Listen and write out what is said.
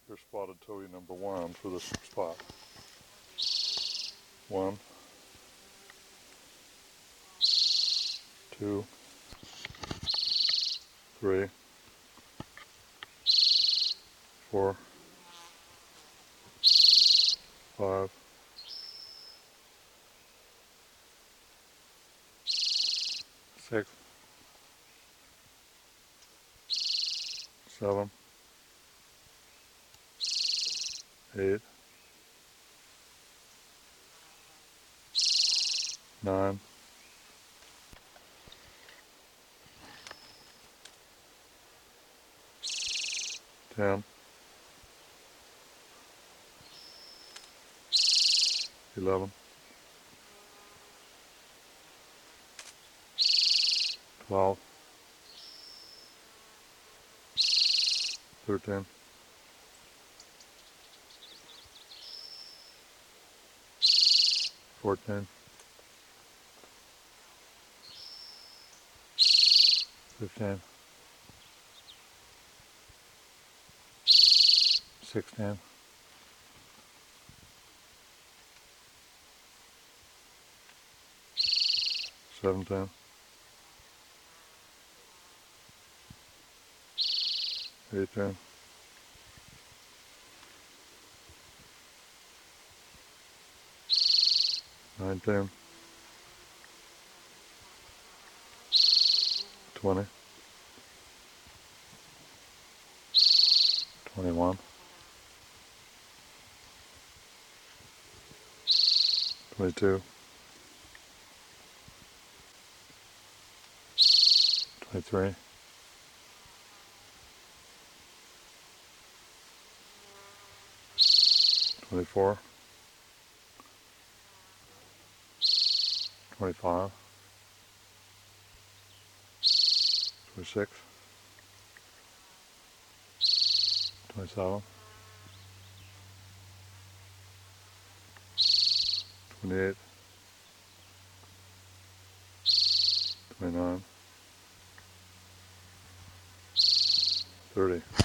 marker spotted towhee number 1 for this spot. 1, 2, 3, 4, 5, 6, 7, 8, 9, 10, 11, 12, 13, 14, 15, 16, 17, 18, 19, 20, 21, 22, 23, 24, 25, 26, 27, 28, 29, 30.